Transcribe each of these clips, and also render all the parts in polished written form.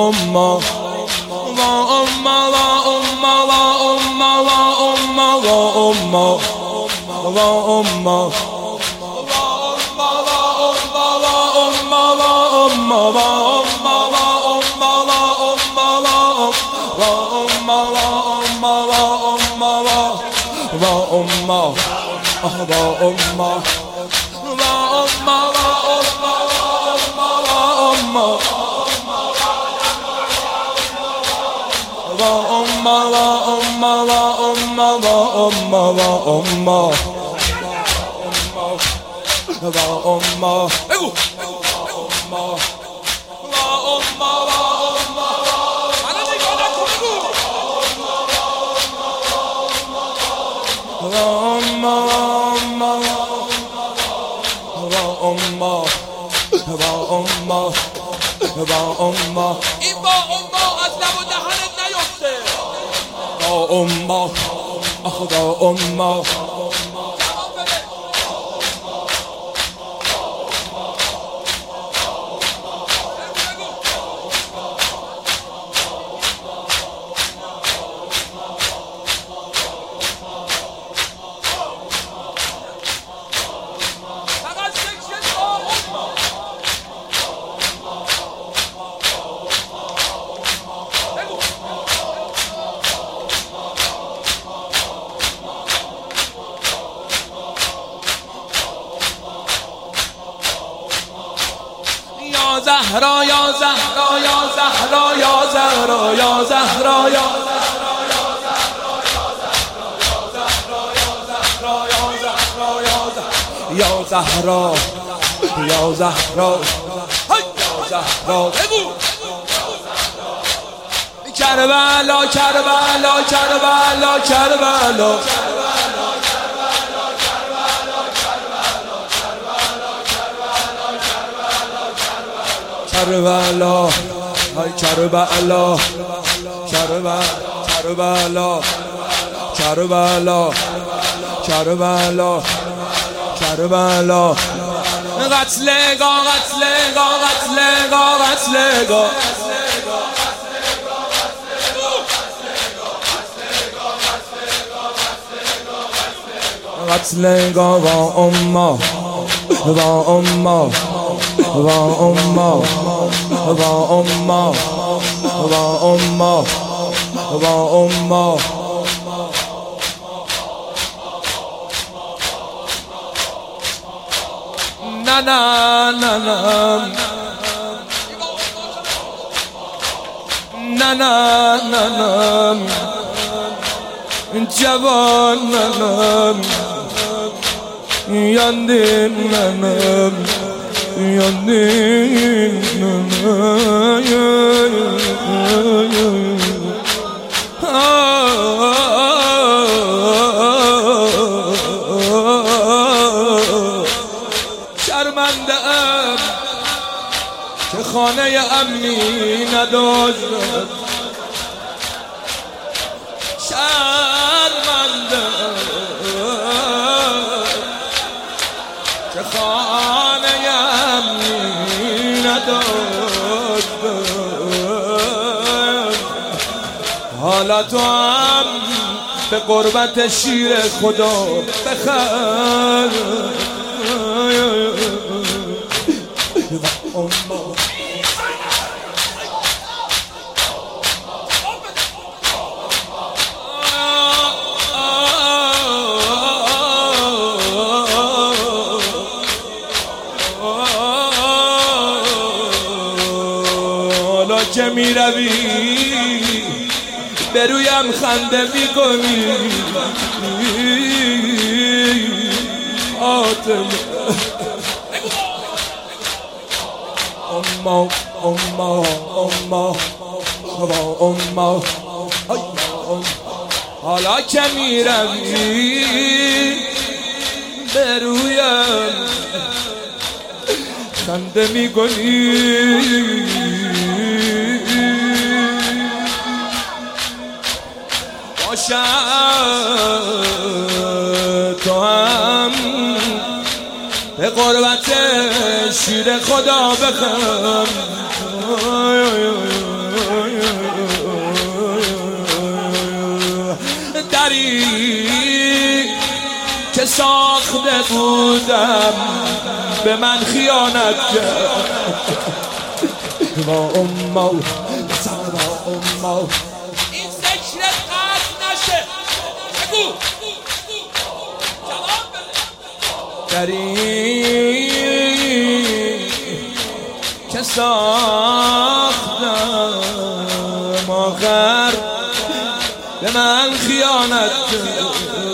امه این با از لب و دهنت نیفته. زهرا یا زهرا یا زهرا یا زهرا یا زهرا یا یا زهرا یا زهرا کربلا کربلا کربلا کربلا کربلا های کربلا کربلا کربلا کربلا کربلا قتلگا قتلگا قتلگا قتلگا قتلگا و امه و امه و امه و امه و امه و امه نه نه نه نه نه نه نه جوان نه یاندین نه یاندین شرمنده‌ام که خانه امنی نداشتم. شرمنده‌ام که خانه امنی نداشتم. حالا تو هم به قربت شیر خدا بخر. حالا که می روی برویم خنده می کنی آتم امه امه امه و امه. حالا که می روی برویم خنده می کنی باشد تو هم به قربت شیر خدا بخم. ساخته بودم به من خیانت کرد. با اما این ذکرت قطع نشه. بگو در این که ساختم آخر به من خیانت کرد.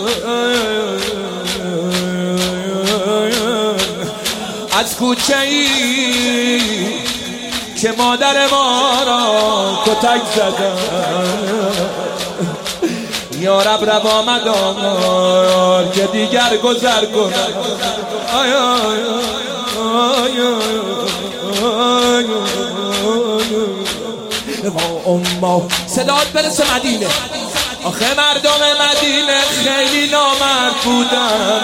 از کوچه ای که مادر ما را کتک زدم یا رب روا مدار که دیگر گذر کنم. صدات برسه مدینه. آخه مردم مدینه خیلی نامرد بودن،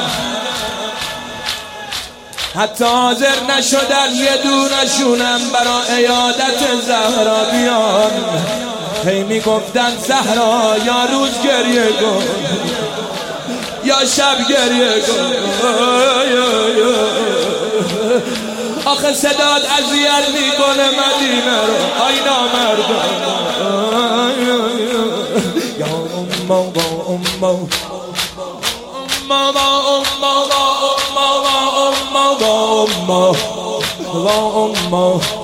حتی حاضر نشدن یه دونشونم برا عیادت زهرا بیان. هی میگفتن زهرا یا روز گریه کن یا شب گریه کن. آخه صدات اذیت میکنه مدینه رو. آی نامردان یا امو با امو با امو